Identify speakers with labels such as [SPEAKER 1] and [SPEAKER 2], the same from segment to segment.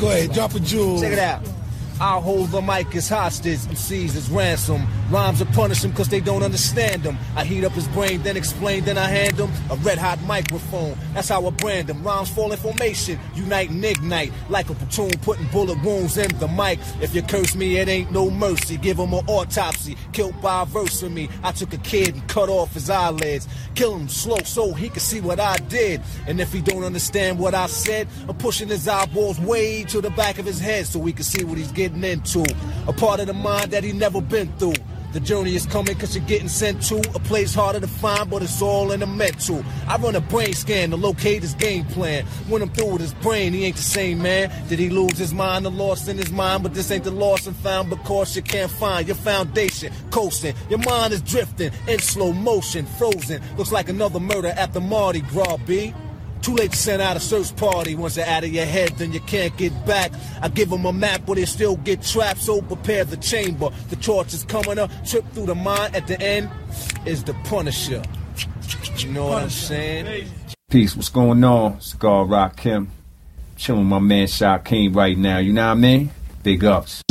[SPEAKER 1] Go ahead, drop a jewel.
[SPEAKER 2] Check it out. I'll hold the mic as hostage, MCs as ransom. Rhymes will punish him cause they don't understand them. I heat up his brain, then explain, then I hand him a red hot microphone. That's how I brand him. Rhymes fall in formation, unite and ignite. Like a platoon putting bullet wounds in the mic. If you curse me, it ain't no mercy. Give him an autopsy, killed by a verse for me. I took a kid and cut off his eyelids. Kill him slow so he can see what I did. And if he don't understand what I said, I'm pushing his eyeballs way to the back of his head so he can see what he's getting into. A part of the mind that he never been through. The journey is coming cause you're getting sent to a place harder to find, but it's all in the mental. I run a brain scan to locate his game plan. When I'm through with his brain, he ain't the same man. Did he lose his mind or lost in his mind? But this ain't the lost and found because you can't find your foundation. Coasting, your mind is drifting in slow motion, frozen. Looks like another murder at the Mardi Gras, B. Too late to send out a search party. Once they're out of your head, then you can't get back. I give them a map, but they still get trapped. So prepare the chamber. The torch is coming up. Trip through the mind. At the end is the Punisher. You know what I'm saying?
[SPEAKER 3] Peace. What's going on? Cigar Rock Kim. Chilling with my man Shaquem right now. You know what I mean? Big ups.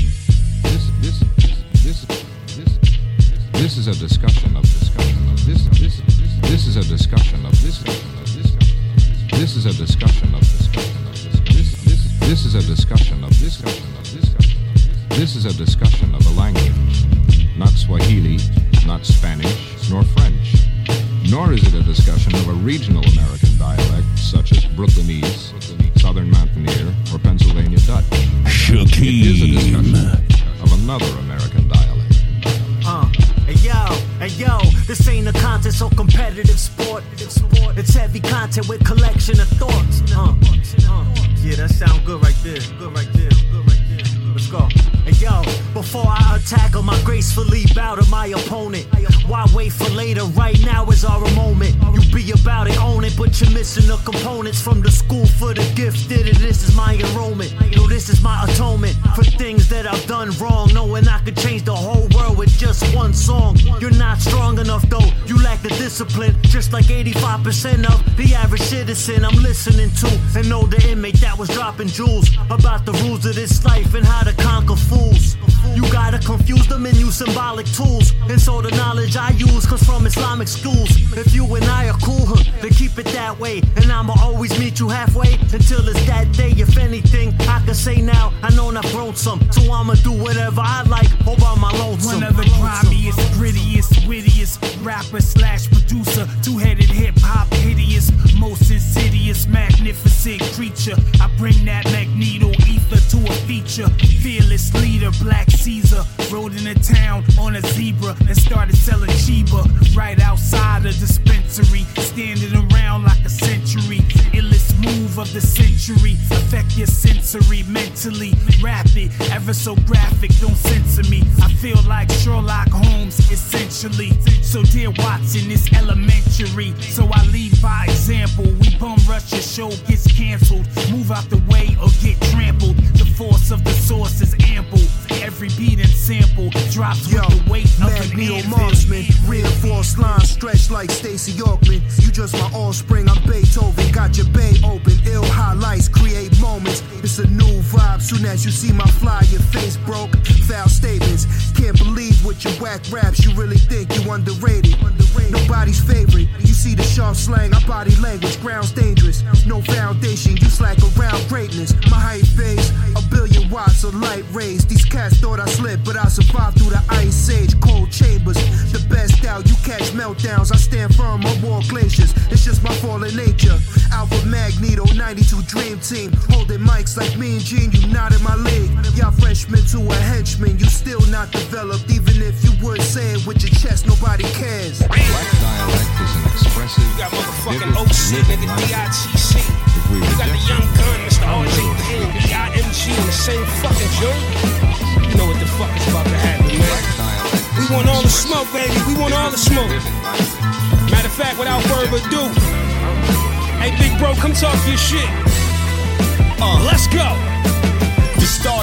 [SPEAKER 4] This is a discussion of discussion of this. This is a discussion of this. This is a discussion of discussion of this. This is a discussion of this. This is a discussion of a language, not Swahili, not Spanish, nor French. Nor is it a discussion of a regional American dialect such as Brooklynese, Southern Mountaineer, or Pennsylvania Dutch. It is a discussion of another American dialect.
[SPEAKER 5] Hey yo, this ain't a contest or competitive sport. It's heavy content with collection of thoughts. Yeah, that sound good right there. Let's go. Hey yo, before I attack him, I gracefully bow to my opponent. Why wait for later? Right now is our moment. You be about it, own it, but you're missing the components from the school for the gifted. And this is my enrollment. Yo, this is my atonement for things that I've done wrong. Knowing I could change the whole world with just one song. You're not strong enough though. You lack the discipline, just like 85% of the average citizen I'm listening to. And know the inmate that was dropping jewels about the rules of this life and how to conquer fools. You gotta confuse them and use symbolic tools. And so the knowledge I use comes from Islamic schools. If you and I are cool, then keep it that way. And I'ma always meet you halfway until it's that day. If anything, I can say now, I know I've grown some. So I'ma do whatever I like, all by my lonesome.
[SPEAKER 6] One of the grimiest, grittiest, wittiest rapper slash producer. Two-headed hip-hop, hideous, most insidious, magnificent creature. I bring that magneto ether to a feature. Fearless leader, Black Caesar. Rode into town on a zebra and started selling Chiba right outside a dispensary. Standing around like a century. Illest move of the century. Affect your sensory mentally. Rapid, ever so graphic, don't censor me. I feel like Sherlock Holmes, essentially. So dear Watson, it's elementary. So I lead by example. We bum rush, your show gets canceled. Move out the way or get trampled. The force of the source is ample. Every beat and sample drops with the weight of an anvil.
[SPEAKER 7] Marksman, reinforced lines stretched like Stacey Yorkman. You just my offspring, I'm Beethoven. Got your bay open, ill highlights create moments. It's a new vibe. Soon as you see my fly, your face broke. Foul statements. Can't believe with your whack raps. You really think you underrated. Nobody's favorite. You see the sharp slang, our body language. Ground's dangerous. No foundation. You slack around greatness. My height phase, 1 billion watts of light rays. These cats thought I slipped, but I survived through the ice age. Cold chambers, the best out. You catch meltdowns. I stand firm on war glaciers. It's just my fallen nature. Alpha Magneto, 92 Dream Team. Holding mics like me and Gene. You not in my league. Y'all freshmen to a henchman. You still not developed, even if you would say it with your chest. Nobody cares.
[SPEAKER 4] Black dialect is an expressive.
[SPEAKER 8] You got motherfucking OC, nigga, DITC. You got the young gun, Mr. RJ Payne, BIMG in the same fucking joint. You know what the fuck is about to happen, man. We want all the smoke, baby. We want all the smoke. Matter of fact, without further ado, hey, big bro, come talk your shit. Let's go.
[SPEAKER 9] The start of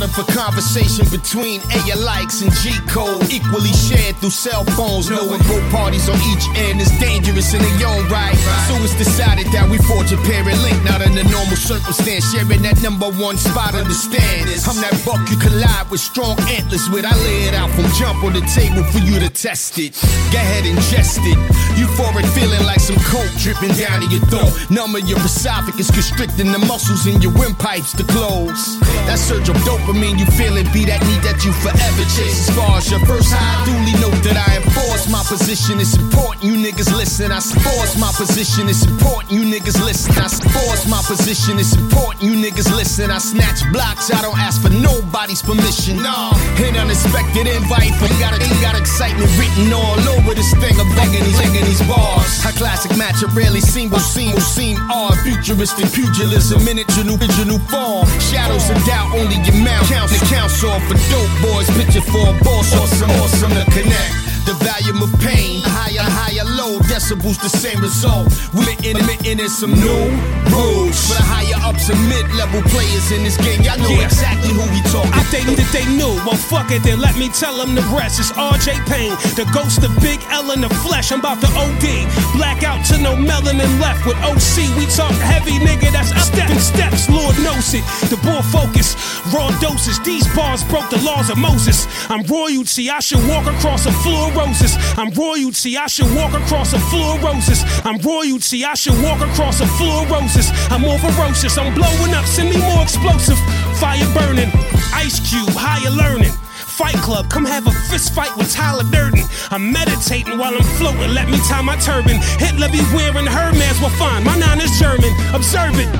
[SPEAKER 1] for conversation between A likes and G code, equally shared through cell phones. Knowing both parties on each end is dangerous in their own right. So it's decided that we forge a parent link, not in a normal circumstance. Sharing that number one spot, understand. I'm that buck you collide with strong antlers with. I lay it out from jump on the table for you to test it. Go ahead and ingest it. Euphoric feeling like some coke dripping down in your throat. Numb of your esophagus, constricting the muscles in your windpipes to close. That surge of dopamine you feeling be that need that you forever chase. As far as your first high, duly note that I enforce my position. It's important you niggas listen. I force my position. It's important you niggas listen. I force my position. It's important you niggas listen. I snatch blocks. I don't ask for nobody's permission. No, an unexpected invite. Ain't got excitement written all over this thing. I'm begging these bars. A classic match, a rarely seen will seem odd. Futuristic pugilism in its original form. Shadows of doubt, only your mouth counts. The counts off for dope boys. Picture for a boss, awesome to connect. The volume of pain, higher, low decibels, the same result. We're in some new rules for the higher ups and mid-level players in this game. Y'all know exactly who we talking.
[SPEAKER 8] I think that they knew. Well, fuck it, then let me tell them the rest. It's RJ Payne, the ghost of Big L in the flesh. I'm about to OD. Blackout to no melanin left with OC. We talk heavy, nigga. That's steps. Lord knows it. The ball focus, raw doses. These bars broke the laws of Moses. I'm royalty. I should walk across a floor of roses. I'm royalty. I should walk across a floor of roses. I'm royalty. I should walk across a floor of roses. I'm more ferocious. I'm blowing up. Send me more explosive. Fire burning. Ice Cube. Higher learning. Fight Club, come have a fist fight with Tyler Durden. I'm meditating while I'm floating, let me tie my turban. Hitler be wearing Hermes, well fine, my nine is German. Observe it,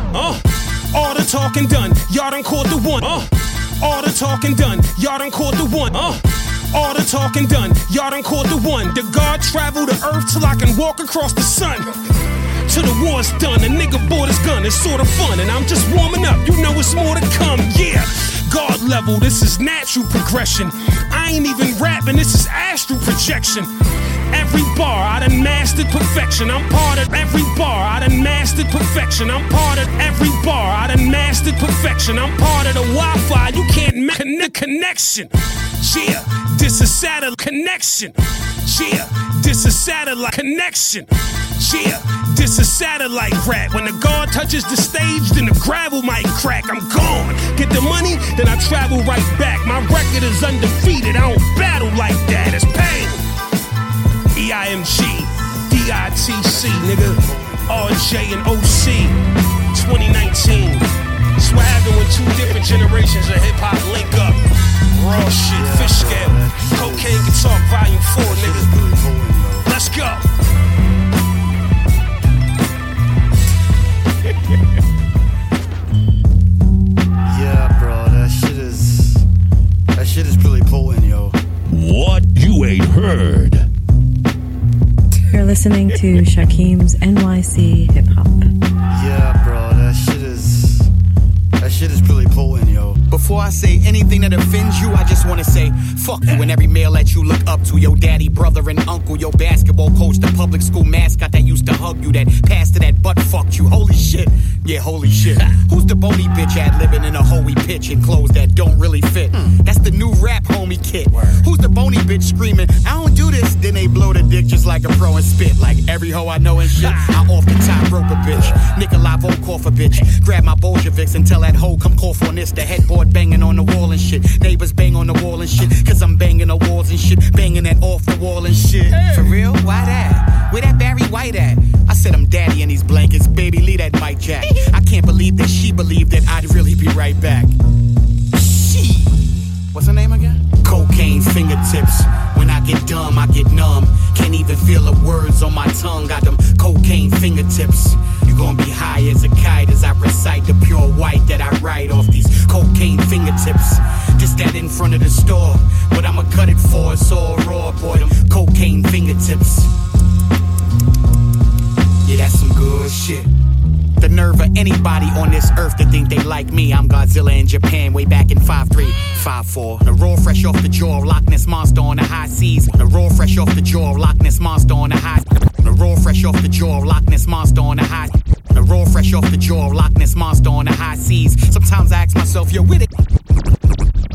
[SPEAKER 8] all the talking done, y'all done caught the one. All the talking done, y'all done caught the one. All the talking done, y'all done caught the one. The God travel the earth till I can walk across the sun. Till the war's done, a nigga bought his gun, it's sorta fun. And I'm just warming up, you know it's more to come, yeah. God level, this is natural progression. I ain't even rapping, this is astral projection. Every bar, I done mastered perfection. I'm part of every bar, I done mastered perfection. I'm part of every bar, I done mastered perfection. I'm part of the Wi-Fi, you can't make a connection. Yeah, this is satellite connection. Yeah, this is satellite connection. Yeah, this is satellite rap. When the guard touches the stage, then the gravel might crack. I'm gone. Get the money, then I travel right back. My record is undefeated. I don't battle like that. It's pain. EIMG, DITC, nigga. RJ and OC. 2019. That's what happened when two different generations of hip hop link up. Raw shit, fish scale. Cocaine Guitar Volume 4, nigga. Let's go.
[SPEAKER 9] Yeah, bro, that shit is really potent, yo.
[SPEAKER 10] What you ain't heard.
[SPEAKER 11] You're listening to Shakeem's NYC Hip Hop.
[SPEAKER 9] Yeah, bro, that shit is really potent, yo.
[SPEAKER 12] Before I say anything that offends you, I just wanna say fuck you and every male that you look up to. Your daddy, brother, and uncle, your basketball coach, the public school mascot that used to hug you, that passed to that butt fucked you. Holy shit, yeah, holy shit. Who's the bony bitch living in a hoey pitch and clothes that don't really fit? That's the new rap homie kid. Who's the bony bitch screaming, I don't do this? Then they blow the dick just like a pro and spit. Like every hoe I know and shit, I off the top rope a bitch. Nikolai Volkov a bitch. Grab my Bolsheviks and tell that hoe come cough on this. The headboard banging on the wall and shit. Neighbors bang on the wall and shit. Cause I'm banging the walls and shit. Banging that off the wall and shit. For real? Why that? Where that Barry White at? I said I'm daddy in these blankets. Baby, leave that Mike Jack. I can't believe that she believed that I'd really be right back. She. What's her name again? Cocaine fingertips. When I get dumb, I get numb. Can't even feel the words on my tongue. Got them cocaine fingertips. You gon' be high as a kite as I recite the pure white that I write off these cocaine fingertips. Just that in front of the store. What I'ma cut it for, it's all raw, boy. Them cocaine fingertips. Yeah, that's some good shit. The nerve of anybody on this earth to think they like me. I'm Godzilla in Japan way back in 5'3", 5'4". The raw fresh off the jaw, Loch Ness Monster on the high seas. The raw fresh off the jaw, Loch Ness Monster on the high. The raw fresh off the jaw, Loch Ness Monster on the high. The raw fresh off the jaw, Loch Ness Monster on the high seas. Sometimes I ask myself, yo, where the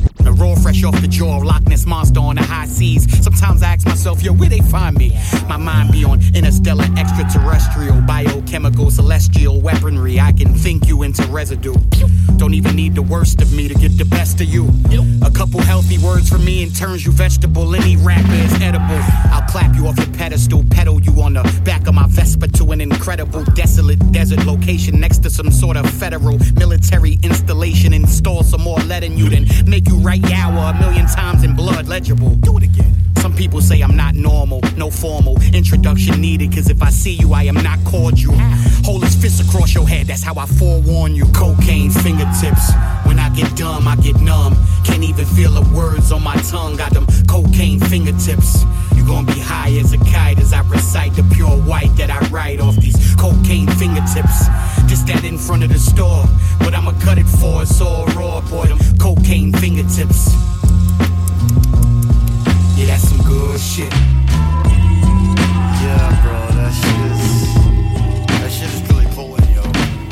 [SPEAKER 12] myself, yo, where they find me? My mind be on interstellar, extraterrestrial, biochemical, celestial weaponry. I can think you into residue. Don't even need the worst of me to get the best of you. A couple healthy words from me and turns you vegetable. Any rapper is edible. I'll clap you off your pedestal, pedal you on the back of my Vespa to an incredible desolate desert location next to some sort of federal military installation. Install some more lead in you, then make you write yawa 1,000,000 times in blood legible. Do it again. Some people say I'm not normal, no formal introduction needed, cause if I see you, I am not cordial. Hold his fist across your head, that's how I forewarn you. Cocaine fingertips, when I get dumb, I get numb. Can't even feel the words on my tongue, got them cocaine fingertips. You gon' be high as a kite as I recite the pure white that I write off these cocaine fingertips. Just that in front of the store, but I'ma cut it for it's all raw, boy, them cocaine fingertips. Yeah, that's some good shit.
[SPEAKER 9] Yeah, bro, that shit is really pulling, yo.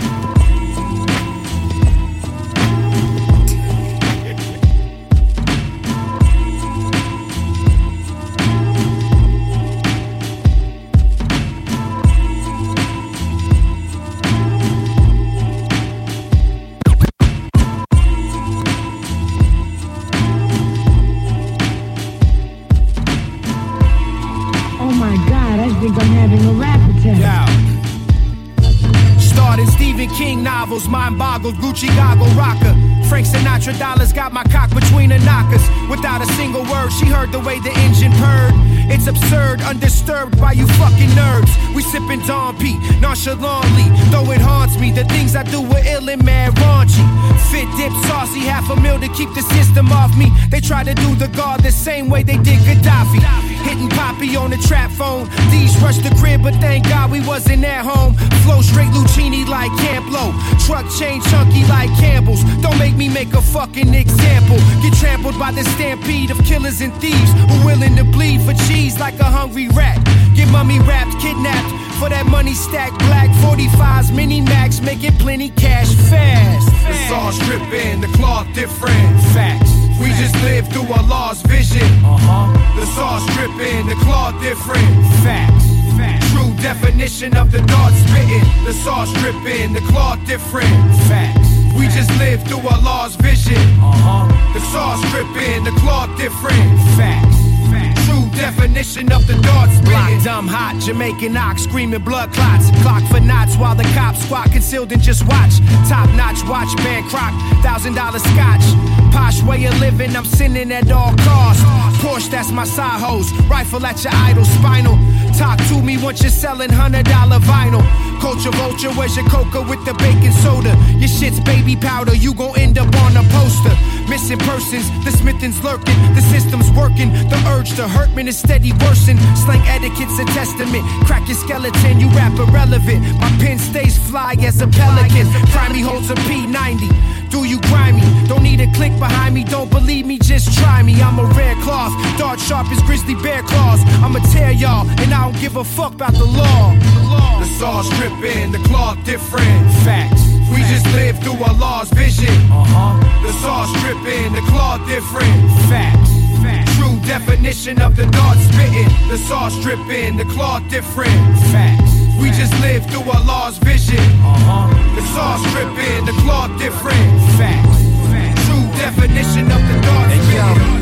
[SPEAKER 13] King novels, mind boggled, Gucci goggle rocker. Frank Sinatra dollars got my cock between her knockers. Without a single word, she heard the way the engine purred. It's absurd, undisturbed by you fucking nerds. We sippin' Dom P, nonchalantly, though it haunts me. The things I do were ill and mad raunchy. Fit, dip, saucy, $500,000 to keep the system off me. They try to do the guard the same way they did Gaddafi. Hitting Poppy on the trap phone. These rushed the crib, but thank God we wasn't at home. Flow straight Lucchini like Camp Low. Truck chain chunky like Campbell's. Don't make me make a fucking example. Get trampled by the stampede of killers and thieves who willing to bleed for cheese like a hungry rat. Get mummy wrapped, kidnapped for that money stacked. Black 45s, mini max, making plenty cash fast.
[SPEAKER 2] The sauce dripping, the cloth different. Facts. We just live through a lost vision. The sauce dripping, the cloth different. Facts. True definition of the dart spitting. The sauce dripping, the cloth different. Facts. We just live through a lost vision. The sauce dripping, the cloth different. Facts. True definition of the dart spitting.
[SPEAKER 13] Block dumb hot, Jamaican ox screaming blood clots. Clock for knots while the cops squat concealed and just watch. Top notch watch, band croc, $1,000 scotch. Posh way of living, I'm sinning at all costs. Porsche, that's my side hose. Rifle at your idol, spinal. Talk to me once you're selling $100 vinyl. Culture vulture, where's your coca with the baking soda? Your shit's baby powder, you gon' end up on a poster. Missing persons, the Smithins lurking, the system's working. The urge to hurt me is steady worsen. Slang etiquette's a testament. Crack your skeleton, you rap irrelevant. My pen stays fly as a pelican. Primey holds a P90. Do you grimy? Don't need a click behind me. Don't believe me, just try me. I'm a rare cloth, dart sharp as grizzly bear claws. I'ma tear y'all, and I don't give a fuck about the law.
[SPEAKER 2] The sauce dripping, the cloth different. Facts. We just live through a lost vision. The sauce dripping, the cloth different. Facts. True definition of the dart spitting. The sauce dripping, the cloth different. Facts. We just live through a lost vision. The sauce dripping, the cloth different. Facts. True definition of the dart spitting.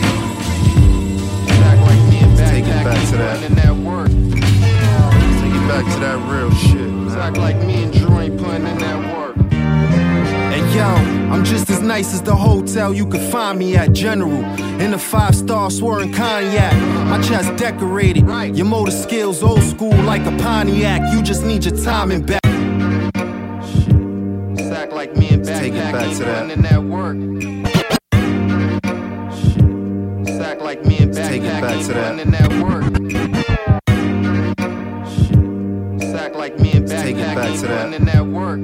[SPEAKER 14] Take it back to that. Take it back to that real shit.
[SPEAKER 15] Act like me and Drew ain't putting in that work.
[SPEAKER 14] Hey yo, I'm just as nice as the hotel you could find me at. General in a 5-star swearing cognac. My chest decorated. Your motor skills old school like a Pontiac. You just need your timing back.
[SPEAKER 15] Act like me and
[SPEAKER 14] Take it back to that.
[SPEAKER 15] In that work. Act like me and
[SPEAKER 14] Take it back to that.
[SPEAKER 15] In that work. Act like me and
[SPEAKER 14] Take it back to that.
[SPEAKER 15] In that work.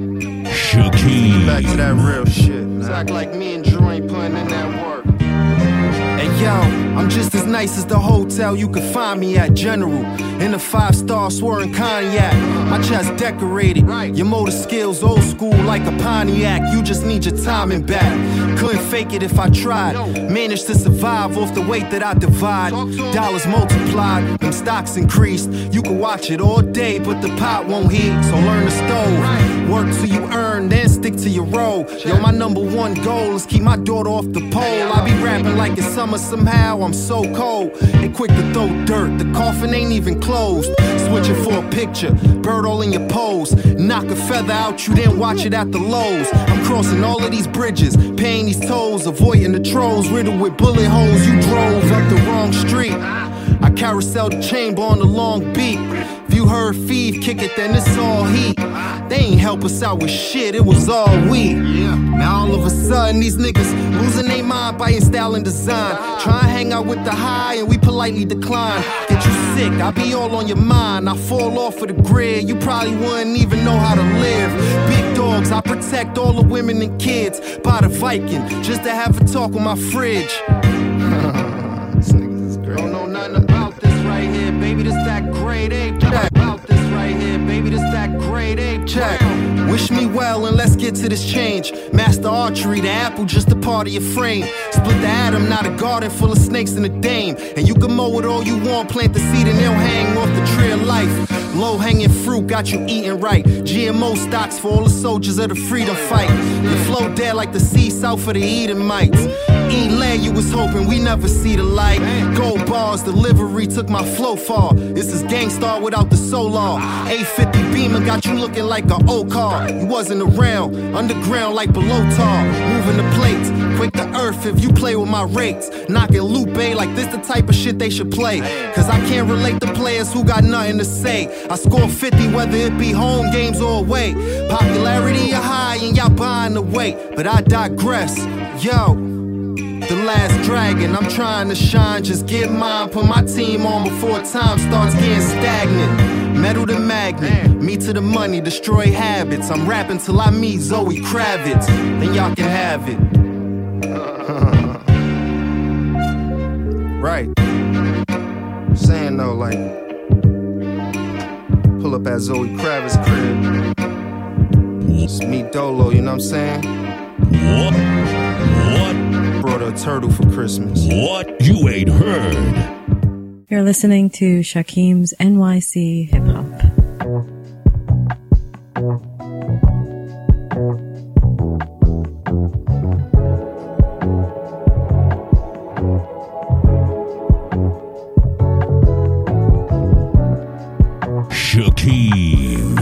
[SPEAKER 14] Shakeem. Back to that real shit.
[SPEAKER 15] Act like me and Drew ain't putting in that work.
[SPEAKER 13] Hey
[SPEAKER 14] yo, I'm just as nice as the hotel you can find me at. General, in a 5-star swearing cognac. My chest decorated, your motor skills old school like a Pontiac. You just need your timing back. Couldn't fake it if I tried. Managed to survive off the weight that I divide. Dollars multiplied, them stocks increased. You can watch it all day, but the pot won't heat. So learn to stove. Work till you earn, then stick to your role. Yo, my number one goal is keep my daughter off the pole. I be rapping like it's summer somehow, I'm so cold and quick to throw dirt. The coffin ain't even closed. Switching for a picture, bird all in your pose. Knock a feather out, you then watch it at the lows. I'm crossing all of these bridges, paying these tolls, avoiding the trolls riddled with bullet holes. You drove up the wrong street. I carousel the chamber on the long beat. If you heard Feed kick it, then it's all heat. They ain't help us out with shit, it was all we. Now all of a sudden these niggas losing their mind by style and design. Try and hang out with the high and we politely decline. Get you sick, I be all on your mind. I fall off of the grid, you probably wouldn't even know how to live. Big dogs, I protect all the women and kids. By the Viking, just to have a talk with my fridge. Don't know nothing about this right here, baby. This that grade A check. About this right here, baby. This that grade A check. Wish me well and let's get to this change. Master archery, the apple just a part of your frame. Split the atom, not a garden full of snakes and a dame. And you can mow it all you want, plant the seed and they'll hang off the tree of life. Low hanging fruit got you eating right. GMO stocks for all the soldiers of the freedom fight. You flow dead like the sea south of the Edomites. Eat land, you was hoping we never see the light. Gold bars, delivery took my flow far. This is Gangstar without the solar. 850 Beamer got you looking like an old car. You wasn't around, underground like below tar. Moving the plates, quick to earth if you play with my rates. Knocking Lupe like this the type of shit they should play. Cause I can't relate to players who got nothing to say. I score 50 whether it be home games or away. Popularity are high and y'all buying the weight. But I digress, yo. The last dragon, I'm trying to shine, just get mine. Put my team on before time starts getting stagnant. Metal to magnet, me to the money, destroy habits. I'm rapping till I meet Zoe Kravitz, then y'all can have it. Right. I'm saying though, like, pull up at Zoe Kravitz crib. It's me Dolo, you know what I'm saying?
[SPEAKER 10] What?
[SPEAKER 14] Brought her a turtle for Christmas.
[SPEAKER 10] What you ain't heard.
[SPEAKER 11] You're listening to Shakim's NYC Hip Hop.
[SPEAKER 10] Shakim,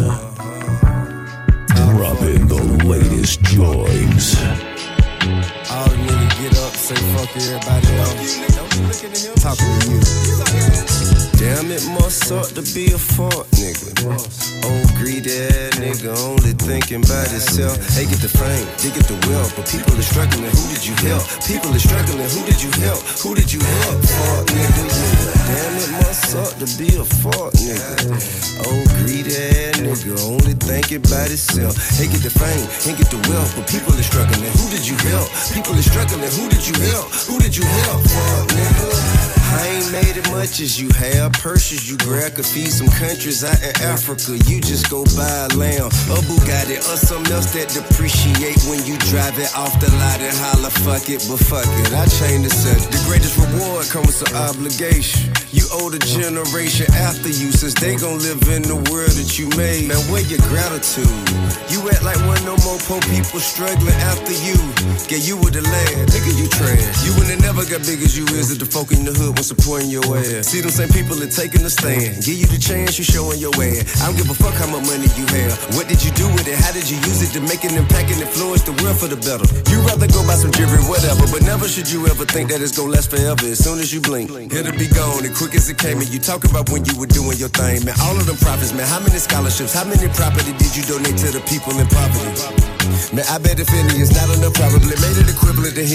[SPEAKER 10] dropping the latest joints.
[SPEAKER 16] All the niggas get up, say fuck everybody else. Talking to you. Damn, it must suck to be a fuck nigga. Old greedy ass nigga, only thinking about himself. They get the fame, they get the wealth, but people are struggling. Who did you help? People are struggling. Who did you help? Who did you help? Fuck nigga, yeah. Damn, it must suck to be a fuck nigga. Old greedy ass nigga, only thinking about himself. They get the fame, they get the wealth, but people are struggling. Who did you help? People are struggling. Who did you help? Who did you help? Fuck nigga. I ain't made it much as you have. Purses you grab could feed some countries out in Africa. You just go buy a lamb, a Bugatti, or something else that depreciate when you drive it off the lot and holler, fuck it, but fuck it. I change the subject. The greatest reward comes with some obligation. You owe the generation after you, since they gon' live in the world that you made. Man, where your gratitude? You act like one no more poor people struggling after you. Yeah, you were the lad, nigga, you trash. You wouldn't never got big as you is at the folk in the hood when supporting your ass. See them same people that taking the stand. Give you the chance, you showing your ass. I don't give a fuck how much money you have. What did you do with it? How did you use it to make an impact and influence the world for the better? You rather go buy some jewelry, whatever, but never should you ever think that it's gonna last forever. As soon as you blink, it'll be gone as quick as it came. And you talk about when you were doing your thing, man. All of them profits, man. How many scholarships? How many property did you donate to the people in poverty? Man, I bet if any is not enough, probably made it equivalent to hitting the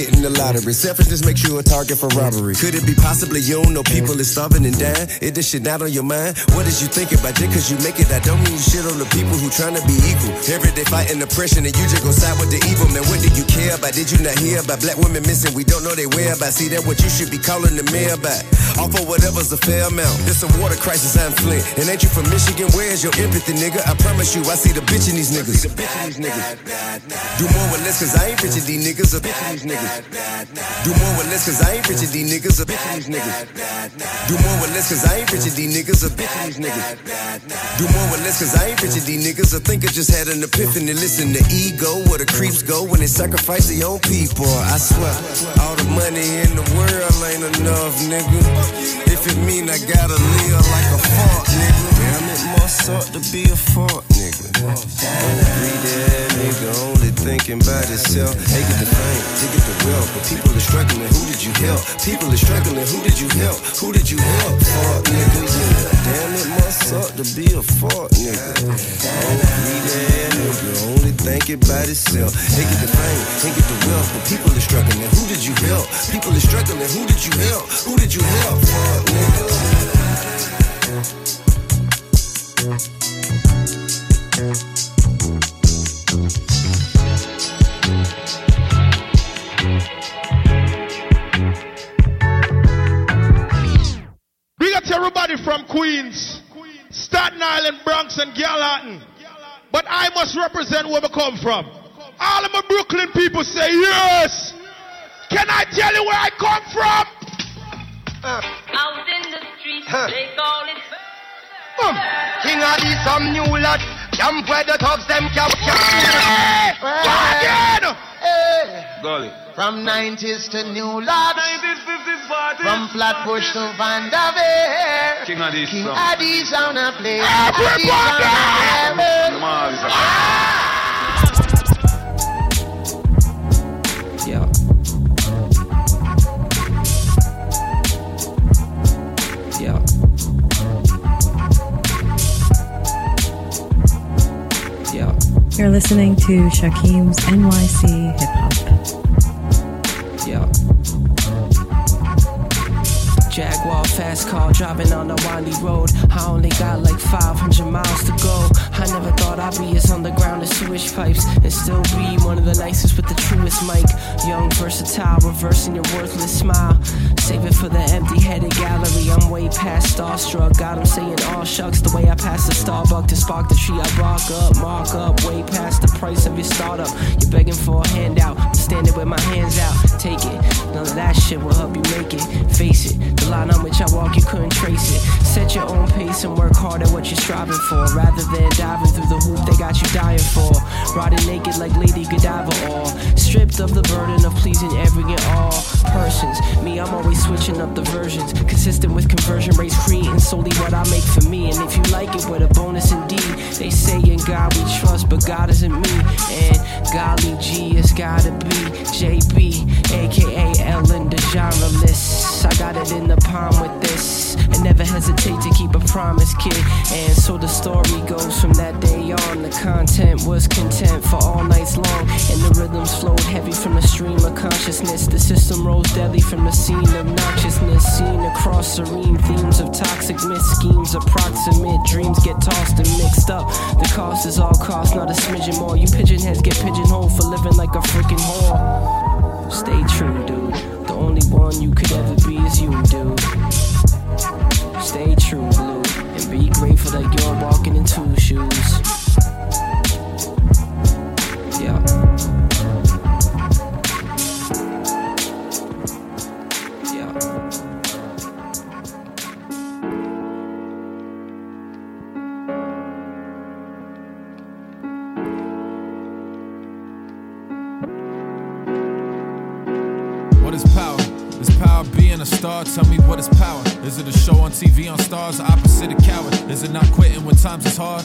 [SPEAKER 16] lottery. Selfishness makes you a target for robbery. Could it be possibly you don't know people is starving and dying? Is this shit not on your mind? What is you thinking about it? Cause you make it, I don't mean you shit on the people who trying to be equal. Every day fighting oppression and you just go side with the evil. Man, what do you care about? Did you not hear about black women missing? We don't know they whereabouts. See, that what you should be calling the mayor about. All for whatever's a fair amount. It's a water crisis, I'm Flint. And ain't you from Michigan? Where's your empathy, nigga? I promise you, I see the bitch in these niggas. Do more with less, cause I ain't rich in these niggas. A bitch in these niggas. Do more with less, cause I ain't rich in these niggas. A bitch in these niggas. Do more with less, cause I ain't rich in these niggas. A bitch in these niggas. Do more with less, cause I ain't rich in these niggas. I think I just had an epiphany. Listen to ego, where the creeps go when they sacrifice their own people. I swear, all the money in the world ain't enough, nigga. If it mean I gotta live like a fart, nigga. Damn, it must suck to be a fart, nigga. Greedy nigga, only thinking about itself. They get the fame, they get the wealth, but people are struggling. Who did you help? People are struggling. Who did you help? Who did you help? Fart, nigga. Yeah. Damn, it must suck to be a fart, nigga. Greedy nigga, only thinking about itself. They get the fame, they get the wealth, but people are struggling. Who did you help? People are struggling. Who did you help? Who did you help? Fart, nigga.
[SPEAKER 17] Big up to everybody from Queens, Staten Island, Bronx, and Gallatin. But I must represent where we come from. All of my Brooklyn people say yes. Can I tell you where I come from?
[SPEAKER 18] Out in the streets, they call it.
[SPEAKER 19] King of these some new lad. Camp where the thugs them camp. From 90s to new lads. 90s, 50s, 40s. From Flatbush to Vanderveer. King of these on a play.
[SPEAKER 20] Yeah. Yeah. Yeah.
[SPEAKER 11] You're listening to Shakeem's NYC Hip Hop.
[SPEAKER 20] Yeah. Jaguar fast car driving on a windy road. I only got like 500 miles to go. I never thought I'd be as underground as sewage pipes and still be one of the nicest with the truest mic. Young, versatile, reversing your worthless smile. Save it for the empty-headed gallery. I'm way past starstruck. Got 'em saying all shucks the way I pass the Starbucks to spark the tree. I bark up, mark up, way past the price of your startup. You're begging for a handout. I'm standing with my hands out. Take it. None of that shit will help you make it. Face it. The line on which I walk, you couldn't trace it. Set your own pace and work hard at what you're striving for, rather than diving through the hoop they got you dying for. Riding naked like Lady Godiva, or stripped of the burden of pleasing every and all persons. Me, I'm always switching up the versions, consistent with conversion rates, creating solely what I make for me. And if you like it, with a bonus indeed. They say in God we trust, but God isn't me. And golly G, it's gotta be JB, aka Ellen DeGeneres. I got it in the palm with this, and never hesitate to keep a promise, kid. And so the story goes from that day on. The content was content for all nights long, and the rhythms flowed heavy from the stream of consciousness. The system rose deadly from the scene of noxiousness, seen across serene themes of toxic myths, schemes approximate, dreams get tossed and mixed up. The cost is all cost, not a smidgen more. You pigeon heads get pigeonholed for living like a freaking whore. Stay true, dude. The only one you could ever be is you, dude. Stay true, blue, and be grateful that you're walking in two shoes. Yeah.
[SPEAKER 21] What is power? Is power being a star? Tell me what is power? Is it a show on TV on Stars, opposite a coward? Is it not quitting when times is hard?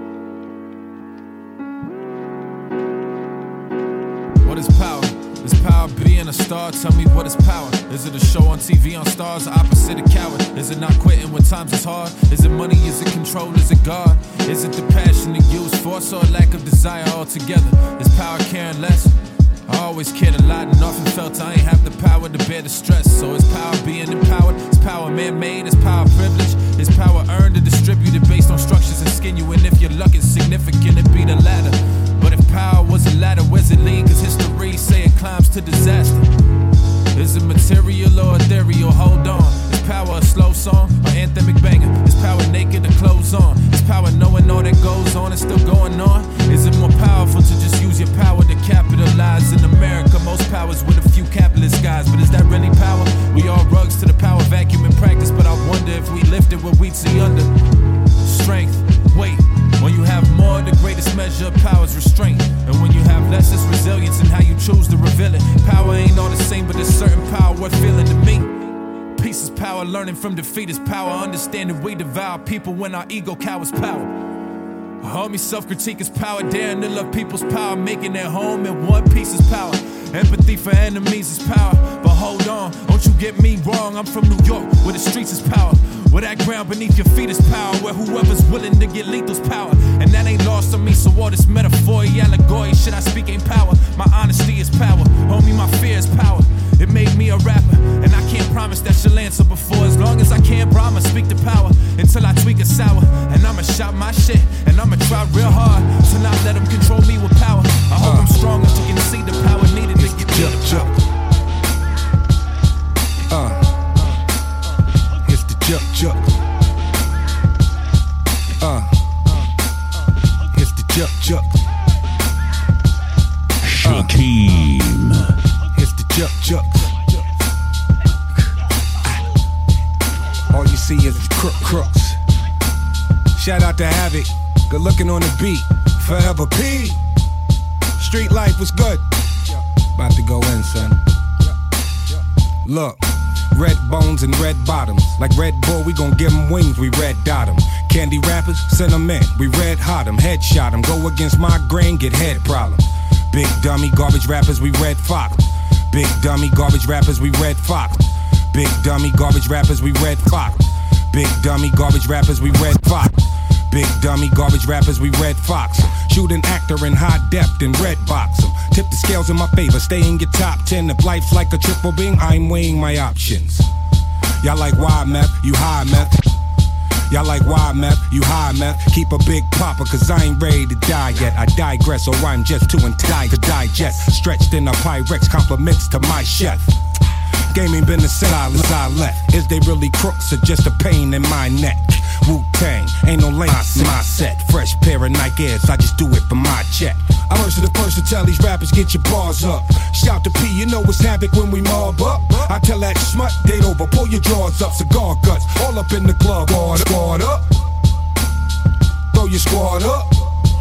[SPEAKER 21] What is power? Is power power being a star? Tell me what is power? Is it a show on TV on Stars, opposite a coward? Is it not quitting when times is hard? Is it money, is it control, is it God? Is it the passion to use force or a lack of desire altogether? Is power caring less? I always cared a lot and often felt I ain't have the power to bear the stress. So is power being empowered? Is power man-made? Is power privilege? Is power earned or distributed based on structures and skin you? And if your luck is significant, it be the latter. But if power was a ladder, where's it lead? Cause history say it climbs to disaster. Is it material or ethereal? Hold on. Is power a slow song or anthemic banger? Is power naked or clothes on? Is power knowing all that goes on and still going on? Is it more powerful to just use your power to capitalize? In America, most power's with a few capitalist guys. But is that really power? We all rugs to the power vacuum in practice. But I wonder if we lifted what we'd see under. Strength, weight. When you have more, the greatest measure of power is restraint. And when you have less, it's resilience in how you choose to reveal it. Power ain't all the same, but there's certain power worth feeling to me. Peace is power, learning from defeat is power. Understanding we devour people when our ego cowers power. Homie, self-critique is power. Daring to love people's power. Making it home in one piece is power. Empathy for enemies is power. But hold on, don't you get me wrong. I'm from New York, where the streets is power. Where that ground beneath your feet is power. Where whoever's willing to get lethal's power. And that ain't lost on me, so all this metaphor, allegory, shit I speak ain't power. My honesty is power, homie, my fear is power. It made me a rapper, and I can't promise that she'll answer before. As long as I can't, bro, I'ma speak the power until I tweak a sour. And I'ma shout my shit, and I'ma try real hard to not let them control me with power. I hope I'm strong enough to concede the power needed to get me the power.
[SPEAKER 1] It's the juk. It's the juk.
[SPEAKER 10] Shakeem.
[SPEAKER 1] It's the juk. All you see is crooks. Shout out to Havoc, good looking on the beat. Forever P. Street life was good. About to go in, son. Look. Red bones and red bottoms. Like Red Bull, we gon' give them wings, we red dot them. Candy rappers, send them in, we red hot them. Headshot them, go against my grain, get head problems. Big dummy, garbage rappers, we red fox. Big dummy, garbage rappers, we red fox. Big dummy, garbage rappers, we red fox. Big dummy, garbage rappers, we red fox. Big dummy, garbage rappers, we red fox. Shoot an actor in high depth and red box 'em. Tip the scales in my favor, stay in your top 10. If life's like a triple beam, I'm weighing my options. Y'all like wild meth, you high meth. Y'all like wild meth, you high meth. Keep a big popper, cause I ain't ready to die yet. I digress, or I'm just too entitled to digest. Stretched in a Pyrex, compliments to my chef. Gaming been the silence I left. Is they really crooks or just a pain in my neck? Wu-Tang, ain't no lane my set. Fresh pair of Nike Airs, I just do it for my check. I'm urging the first to tell these rappers, get your bars up. Shout to P, you know it's havoc when we mob up. I tell that smut, date over, pull your drawers up. Cigar guts, all up in the club. Squad up. Throw your squad up.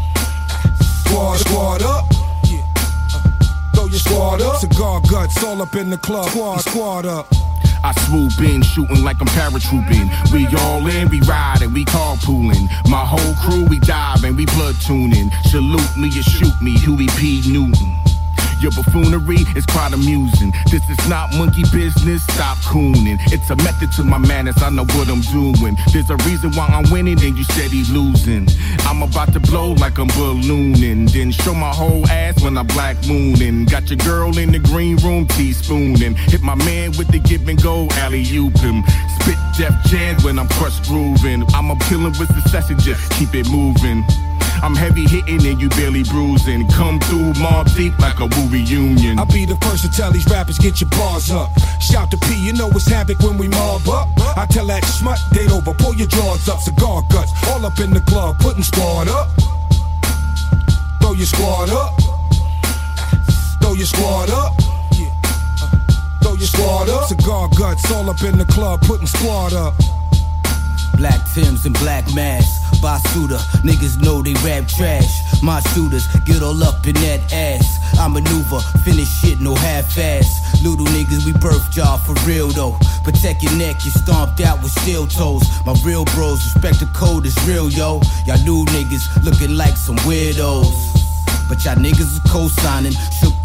[SPEAKER 1] Squad up. Throw your squad up. Cigar guts, all up in the club. Squad up.
[SPEAKER 3] I swoop in, shooting like I'm paratrooping. We all in, we riding, we carpooling. My whole crew, we diving, we platooning. Salute me or shoot me, Huey P. Newton. Your buffoonery is quite amusing. This is not monkey business, stop cooning. It's a method to my madness, I know what I'm doing. There's a reason why I'm winning and you steady losing. I'm about to blow like I'm ballooning. Then show my whole ass when I'm black mooning. Got your girl in the green room teaspooning. Hit my man with the give and go, alley-oop him. Spit Def Jam when I'm crushed grooving. I'm appealing with succession, just keep it moving. I'm heavy hitting and you barely bruising. Come through mob deep like a Woo reunion.
[SPEAKER 1] I'll be the first to tell these rappers, get your bars up. Shout to P, you know it's havoc when we mob up. I tell that smut, date over, pull your drawers up. Cigar guts, all up in the club, putting squad up. Throw your squad up. Throw your squad up. Throw your squad up. Cigar guts, all up in the club, putting squad up.
[SPEAKER 22] Black Timbs and black masks. Basuda, niggas know they rap trash. My shooters get all up in that ass. I maneuver, finish shit, no half-ass. Little niggas, we birthed y'all for real though. Protect your neck, you stomped out with steel toes. My real bros, respect the code is real, yo. Y'all new niggas looking like some weirdos. But y'all niggas is co-signing. Shook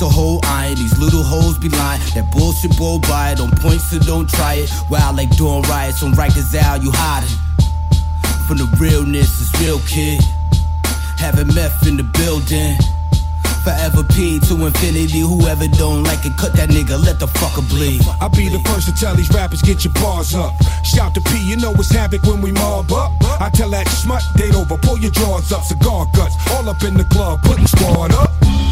[SPEAKER 22] the whole iron. These little hoes be lying. That bullshit blow by it. On point, so don't try it. Wild like doing riots on Rikers Isle, you hiding. From the realness, it's real, kid. Having meth in the building. Forever P to infinity. Whoever don't like it, cut that nigga, let the fucker bleed.
[SPEAKER 5] I'll be the first to tell these rappers, get your bars up. Shout to P, you know it's havoc when we mob up. I tell that smut, date over, pull your drawers up. Cigar guts, all up in the club, putting squad up.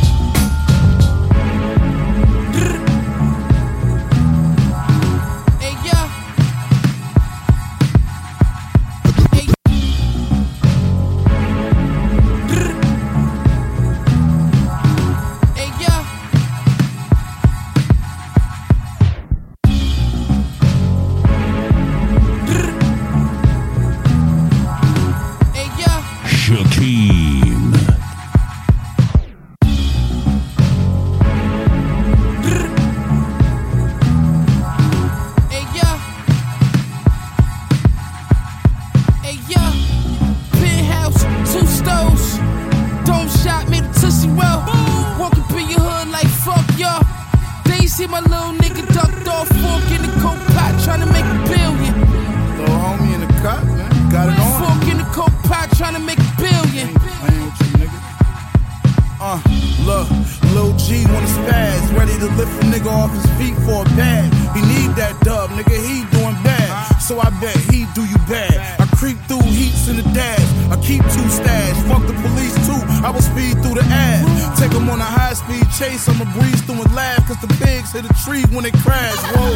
[SPEAKER 6] When it crash, whoa.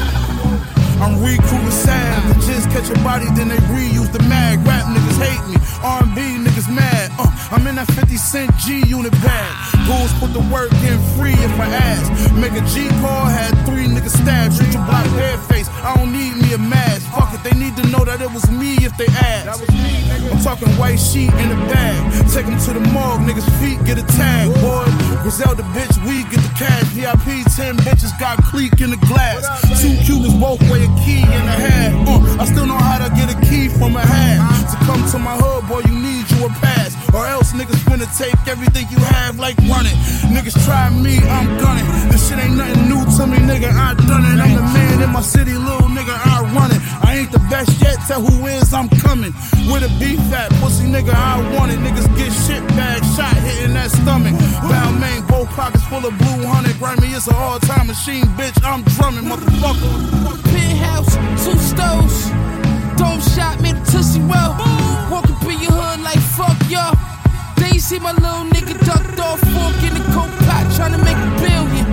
[SPEAKER 6] I'm recruiting Sam to just catch a body, then they reuse the mag. Rap niggas hate me, R&B niggas mad. I'm in that 50 cent G unit bag. Goons put the work in free if I ask. Make a G call, had 3 niggas stabbed. Shoot your block bare face, I don't need me a mask. Fuck it, they need to know that it was me if they ask. I'm talking white sheet in the bag. Take them to the morgue, niggas feet get a tag, boy. Griselda bitch, we get the cash. VIP 10 bitches got clique in the glass. 2 Cubans both weigh a key in the hand. I still know how to get a key from a hand. To come to my hood, boy, you need you a pass. Or else niggas finna take everything you have like running. Niggas try me, I'm gunning. This shit ain't nothing new to me, nigga, I done it. I'm the man in my city, little nigga, I run it. I ain't the best yet, tell who is, I'm coming. With a beef fat pussy nigga, I want it. Niggas get shit bag shot, hitting that stomach. Bound main, both pockets full of blue honey. Grammy, it's an all-time machine, bitch, I'm drumming, motherfucker.
[SPEAKER 20] Penthouse, 2 stoves. Dome shot, made a Tootsie Roll. Walk up in your hood like fuck y'all. They see my little nigga ducked off, fork in the coke pot, tryna make $1 billion.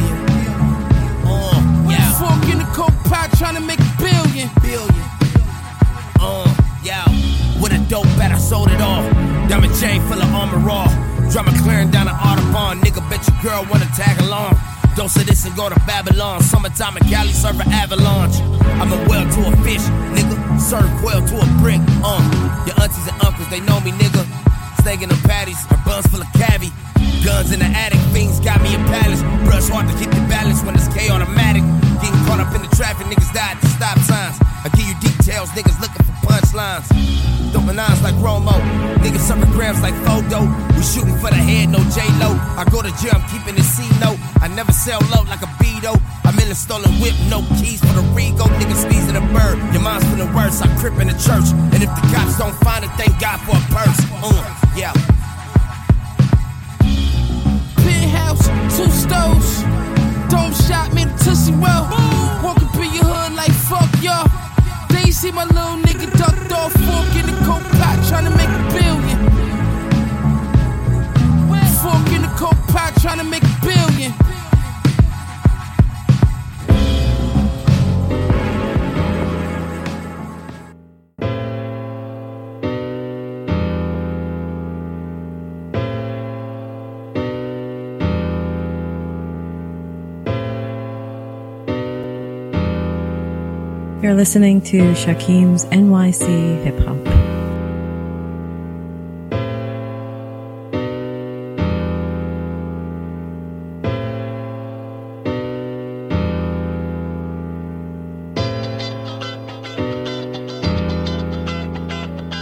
[SPEAKER 20] Yeah. Fork in the coke pot, tryna make $1 billion.
[SPEAKER 23] Yeah. With a dope bet, I sold it all. Diamond chain full of armor raw. Drummer clearing down the Audubon. Nigga, bet your girl wanna tag along. Dose of this and go to Babylon. Summertime in Cali, serve an avalanche. I'm a well to a fish, nigga. Serve quail to a brick. Your aunties and uncles, they know me, nigga. Snaking them patties, her buns full of cavi. Guns in the attic, things got me in palace. Brush hard to keep the balance when it's K-automatic. Getting caught up in the traffic, niggas died at the stop signs. I give you details, niggas looking for punchlines. Dumping eyes like Romo, niggas serving grams like Fodo. We shooting for the head, no J-Lo. I go to jail, I'm keeping the C-note. I never sell low like a Beto. I'm in a stolen whip, no keys for the Rego. Niggas squeezing a bird, your mom's feeling worse. I crip in the church, and if the cops don't find it, thank God for a purse. Yeah.
[SPEAKER 20] Penthouse, 2 stoves. Dome shot, made a Tootsie Roll. Walk up in your hood like fuck y'all. They see my little nigga ducked off, fork in the coke pot, tryna make $1 billion. Fork in the coke pot, tryna make $1 billion.
[SPEAKER 11] You're listening to Shakim's NYC Hip Hop.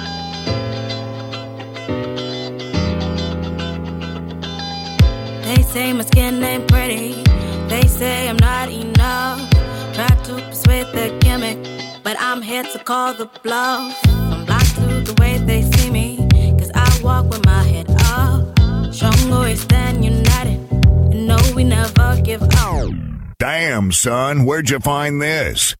[SPEAKER 24] They
[SPEAKER 4] say my skin ain't pretty. They say I'm not enough. Try to persuade the gimmick, but I'm here to call the bluff. I'm blind to the way they see me, cause I walk with my head up. Strong, always stand united, and no, we never give up.
[SPEAKER 7] Damn, son, where'd you find this?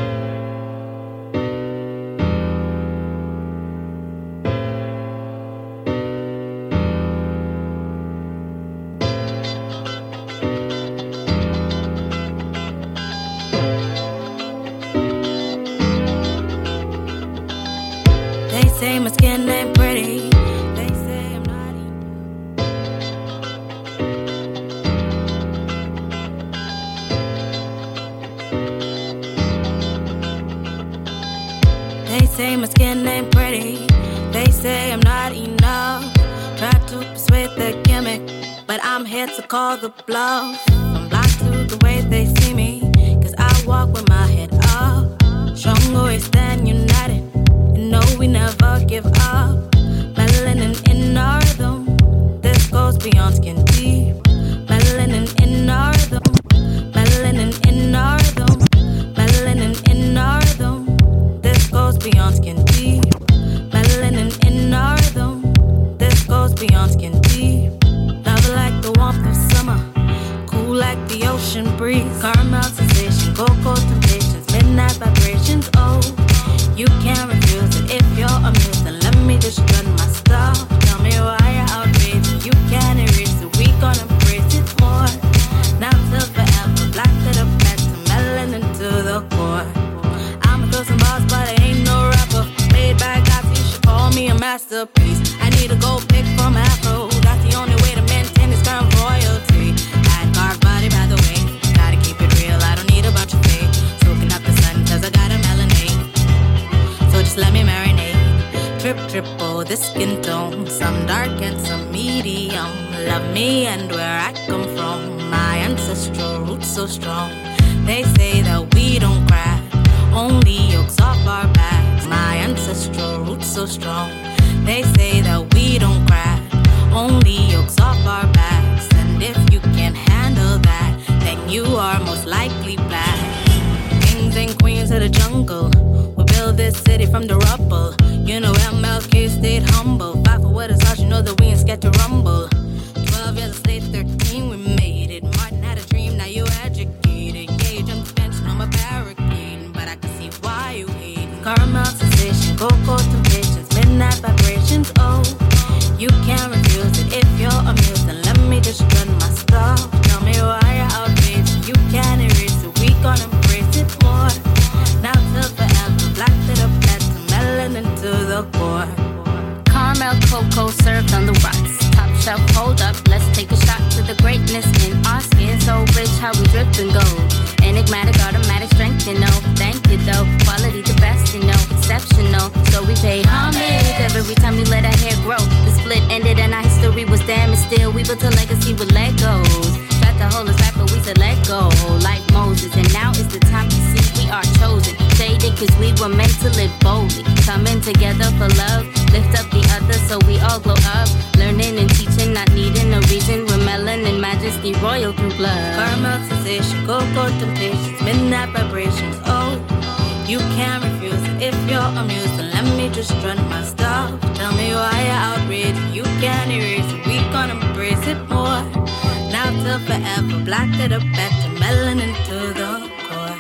[SPEAKER 4] They say my skin ain't pretty. They say I'm not They say my skin ain't pretty. They say I'm not enough. Try to persuade the gimmick, but I'm here to call the bluff. I'm blind to the way they see me, cause I walk with my head up. Strong, always stand united, and no, we never give up. Melanin in our rhythm, this goes beyond skin deep. Melanin in our rhythm, melanin in our rhythm, melanin in our rhythm, this goes beyond skin deep. Melanin in our rhythm, this goes beyond skin deep. Love like the warmth of summer, cool like the ocean breeze. Caramel sensation, cocoa temptations, midnight vibrations. Oh, you can't refuse it if you're amused. Then let me just run my stuff. Tell me why you're outraged. You can't erase it. We gonna embrace it more. Now till forever, black to the back, to melanin to the core. I'ma throw some bars, but I ain't no rapper. Laid back, guys, you should call me a masterpiece. I need a gold pick from Afro. That's the only way to maintain this current royalty. Bad carved body, by the way. Gotta keep it real. I don't need a bunch of fake. Soaking up the sun, cause I got a melanate. So just let me marinate. Trip, triple, the skin tone. Some dark and some medium. Love me and where I come from. My ancestral roots so strong. They say that we don't crack, only yokes off our backs. My ancestral roots so strong. They say that we don't crack, only yokes off our backs. And if you can't handle that, then you are most likely black. Kings and queens of the jungle, we build this city from the rubble. You know MLK stayed humble. Fight for what is ours, you know that we ain't scared to rumble. 12 years a slave, 13 we made it. Martin had a dream, now you educated. Yeah, you jumped the fence, no more barricading, but I can see why you hate it. Caramel sensation, cocoa temptations, midnight vibrations. Oh, you can't refuse it if you're amused. Then let me just run my stuff. Tell me why you're outraged. You can't erase it. We gonna embrace it more. Now till forever, black to the back, to melanin to the core.
[SPEAKER 8] Caramel cocoa served on the rocks. Top shelf, hold up, let's take a shot to the greatness in our skin. So rich, how we drift and go. Enigmatic, automatic strength, you know. Thank you though, quality the best, you know. Exceptional, so we pay homage every time we let our hair grow. The split ended and our history was damaged. Still, we built a legacy with Legos. Tried to hold us back, but we said let go, like Moses. And now is the time to see we are chosen. Shaded, cause we were meant to live boldly. Coming together for love, lift up the others so we all glow up. Learning and teaching, not needing a reason. We're melanin, majesty, royal through blood.
[SPEAKER 4] Caramel sensation, cocoa temptations, midnight vibrations. Oh, you can't refuse it if you're amused. Then let me just run my stuff. Tell me why you're outraged. You can't erase it. We gonna embrace it more. Now till forever, black to the back, to melanin to the core.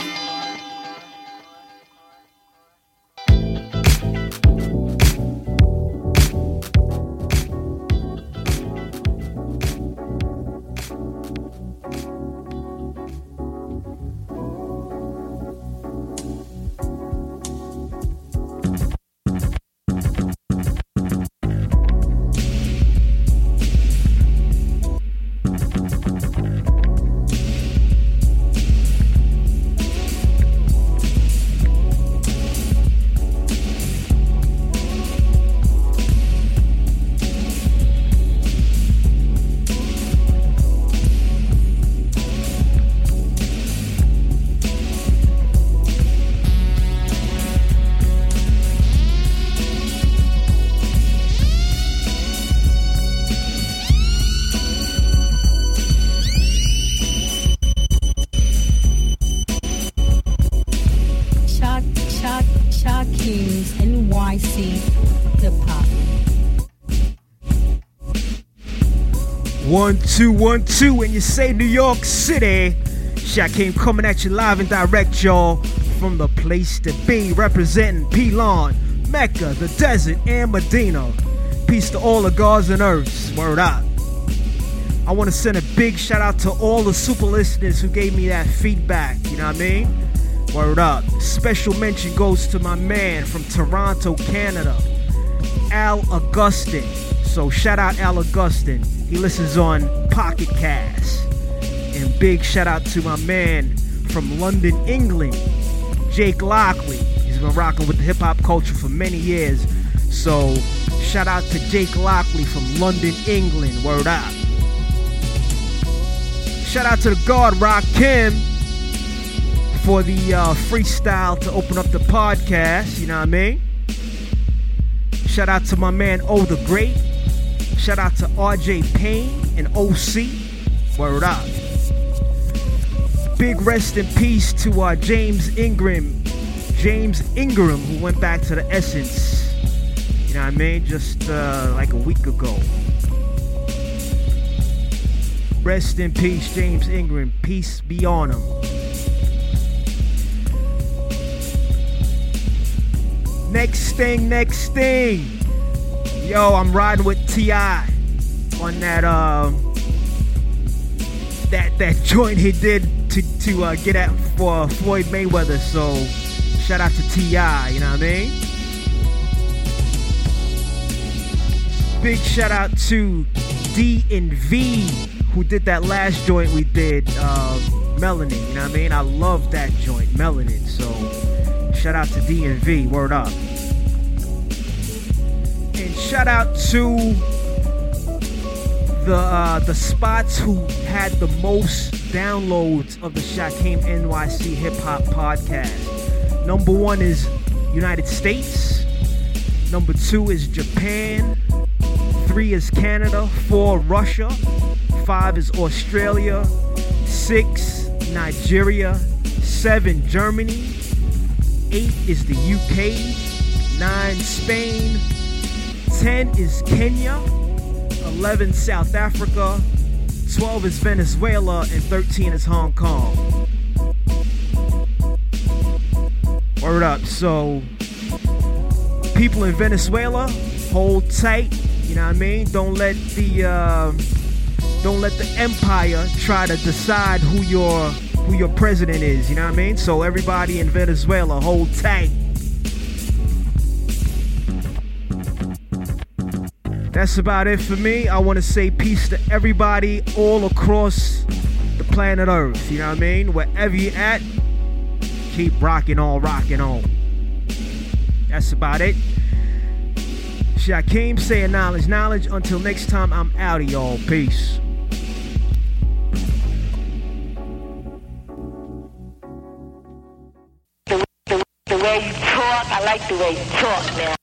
[SPEAKER 13] 1, 2, 1, 2. When you say New York City, Shakim coming at you live and direct, y'all, from the place to be, representing Pelon, Mecca, the desert, and Medina. Peace to all the gods and earths. Word up. I want to send a big shout out to all the super listeners who gave me that feedback. You know what I mean? Word up. Special mention goes to my man from Toronto, Canada, Al Augustin. So shout out Al Augustin. He listens on Pocket Cast. And big shout out to my man from London, England, Jake Lockley. He's been rocking with the hip hop culture for many years. So shout out to Jake Lockley from London, England. Word up. Shout out to the God Rakim for the freestyle to open up the podcast. You know what I mean? Shout out to my man O the Great. Shout out to RJ Payne and OC. Word up. Big rest in peace to James Ingram, who went back to the Essence. You know what I mean? Just like a week ago. Rest in peace, James Ingram. Peace be on him. Next thing. Yo, I'm riding with T.I. on that joint he did to get at for Floyd Mayweather. So shout out to T.I., you know what I mean? Big shout out to D&V, who did that last joint we did, Melanin, you know what I mean? I love that joint, Melanin. So shout out to D&V, word up. And shout out to the spots who had the most downloads of the Shakim NYC Hip Hop Podcast. Number 1 is United States. Number 2 is Japan. 3 is Canada. 4 Russia. 5 is Australia. 6 Nigeria. 7 Germany. 8 is the UK. 9 Spain. 10 is Kenya. 11 South Africa. 12 is Venezuela. And 13 is Hong Kong. Word up. So people in Venezuela, hold tight. You know what I mean? Don't let the empire try to decide who your president is. You know what I mean? So everybody in Venezuela, hold tight. That's about it for me. I want to say peace to everybody all across the planet Earth. You know what I mean? Wherever you're at, keep rocking on. That's about it. Shakim saying knowledge. Until next time, I'm out of y'all. Peace.
[SPEAKER 2] The way you talk, I like the way you talk, man.